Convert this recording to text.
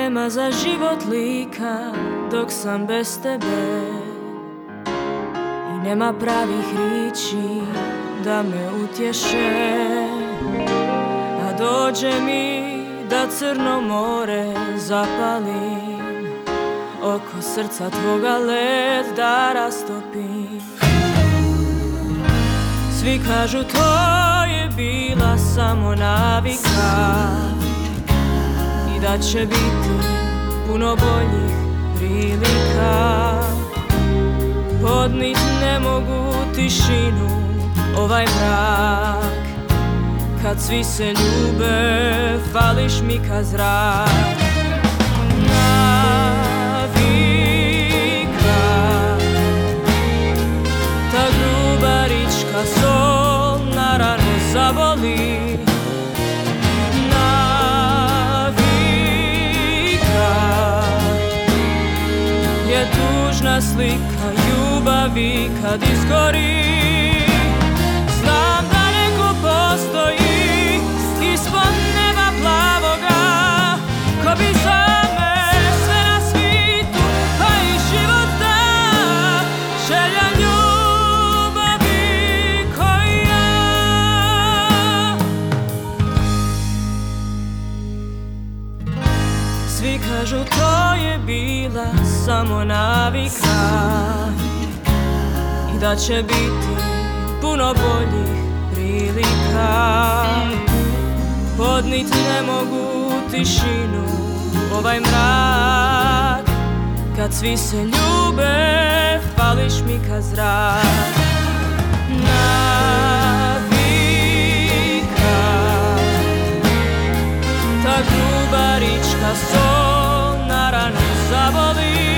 nema za život lika dok sam bez tebe. I nema pravih riječi da me utješe, a dođe mi da crno more zapalim, oko srca tvoga led da rastopim. Svi kažu to je bila samo navika i da će biti puno boljih prilika. Podnit ne mogu tišinu, ovaj mrak, kad svi se ljube, fališ mi ka zrak. Navika, ta grubarička sol na ranu zaboli. Navika je tužna slika ljubavi kad izgori. Znam da neko postoji ispod neba plavoga, ko bi za me sve na svitu, pa i života, želja ljubavi ko ja. Svi kažu to je bila samo navika i da će biti puno boljih prilika. Podnit ne mogu tišinu, ovaj mrak, kad svi se ljube, fališ mi ka zrak. Navika, ta grubarička sol na ranu zaboli.